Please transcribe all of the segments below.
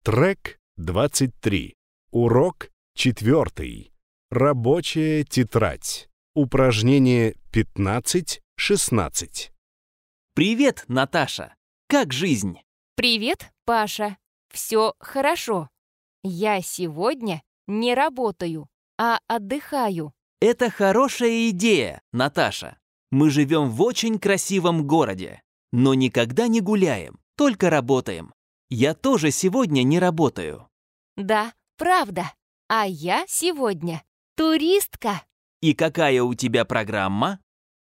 Трек 23. Урок 4. Рабочая тетрадь. Упражнение 15-16. Привет, Наташа! Как жизнь? Привет, Паша. Все хорошо. Я сегодня не работаю, а отдыхаю. Это хорошая идея, Наташа. Мы живем в очень красивом городе, но никогда не гуляем, только работаем. Я тоже сегодня не работаю. Да, правда. А я сегодня туристка. И какая у тебя программа?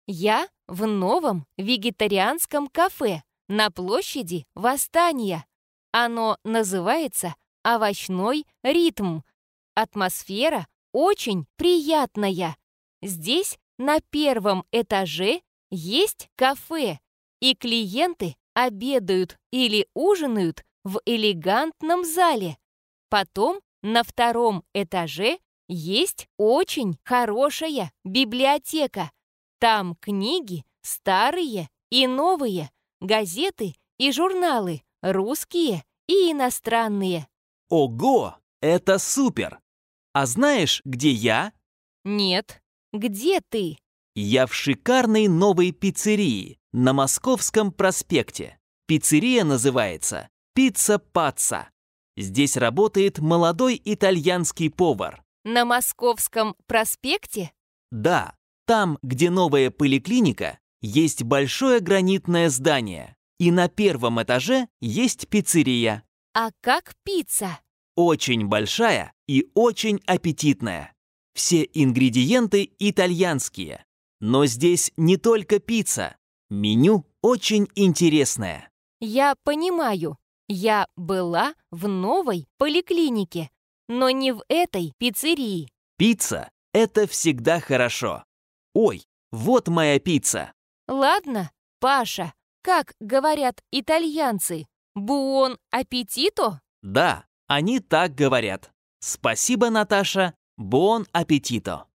Я в новом вегетарианском кафе на площади Восстания. Оно называется «Овощной ритм». Атмосфера очень приятная. Здесь на первом этаже есть кафе, и клиенты обедают или ужинают в элегантном зале. Потом на втором этаже есть очень хорошая библиотека. Там книги старые и новые, газеты и журналы, русские и иностранные. Ого, это супер! А знаешь, где я? Нет, где ты? Я в шикарной новой пиццерии на Московском проспекте. Пиццерия называется «Пицца Пацца». Здесь работает молодой итальянский повар. На Московском проспекте? Да, там, где новая поликлиника, есть большое гранитное здание. И на первом этаже есть пиццерия. А как пицца? Очень большая и очень аппетитная. Все ингредиенты итальянские. Но здесь не только пицца. Меню очень интересное. Я понимаю, я была в новой поликлинике, но не в этой пиццерии. Пицца – это всегда хорошо. Ой, вот моя пицца. Ладно, Паша, как говорят итальянцы, буон аппетито? Да, они так говорят. Спасибо, Наташа. Бон аппетито.